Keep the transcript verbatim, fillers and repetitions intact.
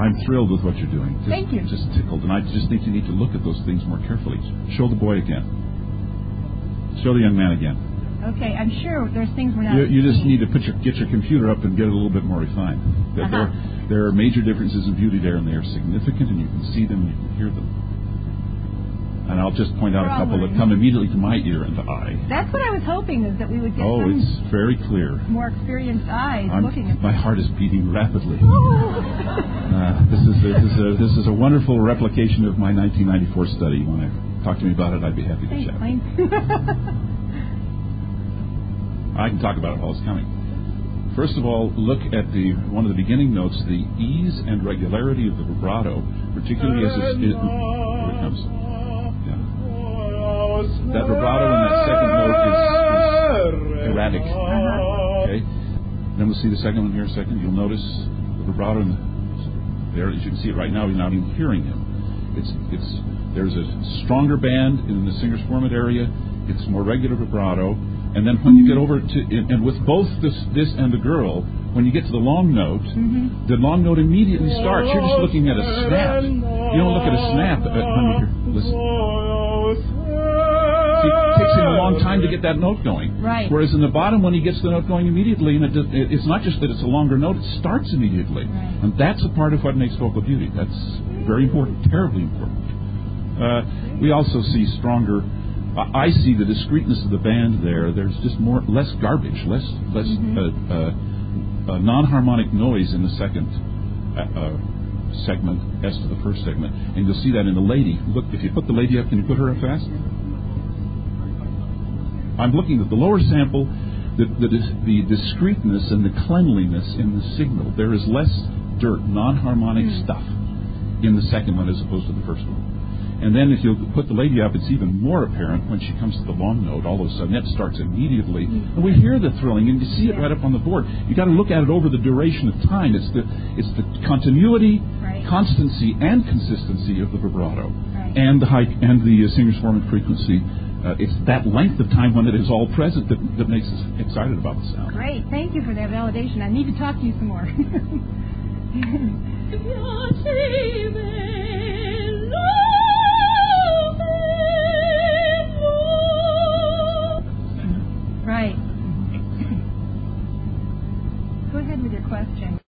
I'm thrilled with what you're doing. Just, Thank you. Just tickled, and I just think you need to look at those things more carefully. Show the boy again. Show the young man again. Okay, I'm sure there's things we're not. You, you just seeing. need to put your get your computer up and get it a little bit more refined. There, Uh-huh. there, there are major differences in beauty there, and they are significant, and you can see them, and you can hear them. And I'll just point out a couple that come immediately to my ear and eye. That's what I was hoping, is that we would get oh, some it's very clear. more experienced eyes I'm, looking at my heart is beating rapidly. Oh. uh, this is a, this is a this is a wonderful replication of my nineteen ninety-four study. When I talk to me about it, I'd be happy to Thanks, chat. Wayne. I can talk about it while it's coming. First of all, look at the one of the beginning notes, the ease and regularity of the vibrato, particularly as it's, it, here it comes. Yeah. That vibrato in that second note is, is erratic. Uh-huh. Okay. Then we'll see the second one here in a second. You'll notice the vibrato in the, there, as you can see it right now. You're not even hearing him. It's it's there's a stronger band in the singer's formant area. It's more regular vibrato. And then when you get over to, and with both this, this and the girl, when you get to the long note, mm-hmm. the long note immediately starts. You're just looking at a snap. You don't look at a snap when you hear, listen. See, it takes him a long time to get that note going. Right. Whereas in the bottom, when he gets the note going immediately, and it, it's not just that it's a longer note, it starts immediately. Right. And that's a part of what makes vocal beauty. That's very important, terribly important. Uh, we also see stronger... I see the discreteness of the band there. There's just more, less garbage, less, less mm-hmm. uh, uh, uh, non-harmonic noise in the second uh, uh, segment as to the first segment, and you'll see that in the lady. Look, if you put the lady up, can you put her up fast? I'm looking at the lower sample, the the, the discreteness and the cleanliness in the signal. There is less dirt, non-harmonic mm. stuff in the second one as opposed to the first one. And then if you put the lady up, it's even more apparent when she comes to the long note. All of a sudden, that starts immediately. And we hear the thrilling, and you see it right up on the board. You've got to look at it over the duration of time. It's the it's the continuity, right. constancy, and consistency of the vibrato, right. and the high, and the uh, singer's formant frequency. Uh, it's that length of time when it is all present that, that makes us excited about the sound. Great. Thank you for that validation. I need to talk to you some more.